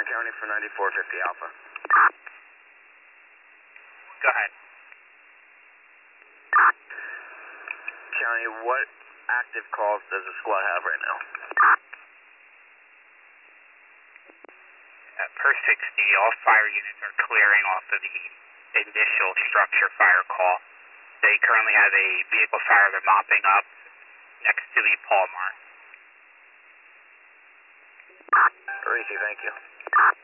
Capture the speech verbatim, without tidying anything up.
Orange County for ninety-four fifty Alpha. Go ahead. County, what active calls does the squad have right now? Uh, per sixty, all fire units are clearing off of the initial structure fire call. They currently have a vehicle fire they're mopping up next to the Palmar. Reese, thank you.